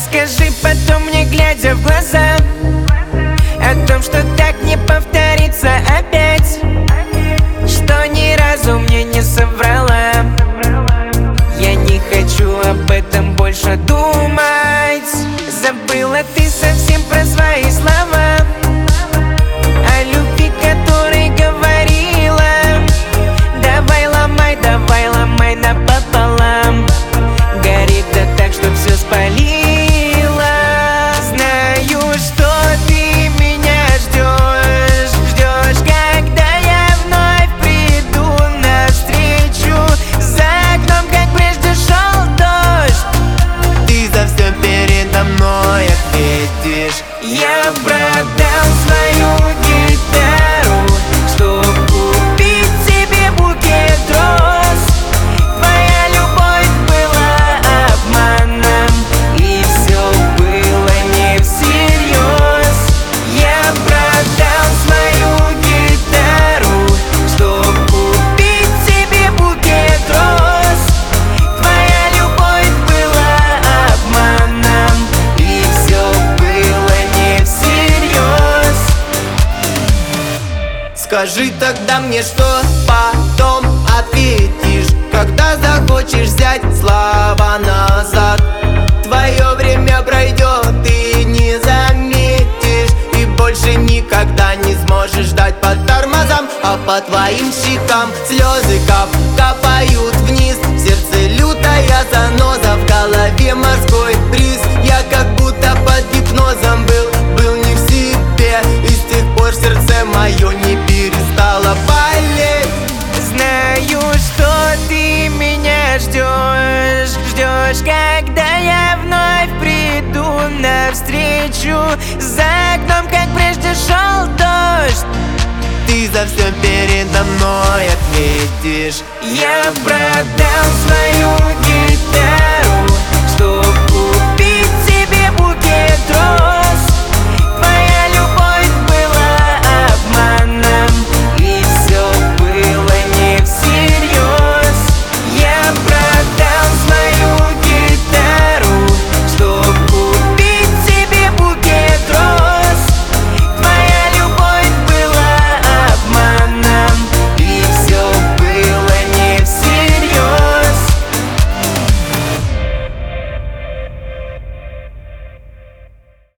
Скажи потом мне, глядя в глаза, о том, что так не повторится опять, что ни разу мне не соврала. Я не хочу об этом больше думать. Забыла ты совсем про свои слова, о любви, которой говорила. Давай ломай напополам. Горит да так, что все спалила. Знаю, что ты меня ждешь, когда я вновь приду навстречу. За окном, как прежде, шел дождь. Ты за все передо мной ответишь. Я продал свою гитару, чтоб купить себе букет роз. Твоя любовь была обманом, и все было не всерьез. Я продал свою гитару, чтоб купить себе букет роз. Твоя любовь была обманом, и все было не всерьез. Скажи тогда мне, что потом ответишь, когда захочешь взять слова назад. Твое время пройдет, ты не заметишь, и больше никогда не сможешь ждать под тормозом. А по твоим щекам слезы капают вниз. В сердце лютая заноза, в голове морской бриз. Я как будто под гипнозом был не в себе, и с тех пор сердце мое не перестало болеть. Знаю, что ты меня ждешь, когда я вновь приду навстречу. За окном, как прежде, шел дождь. Ты за все передо мной ответишь. Я продал свою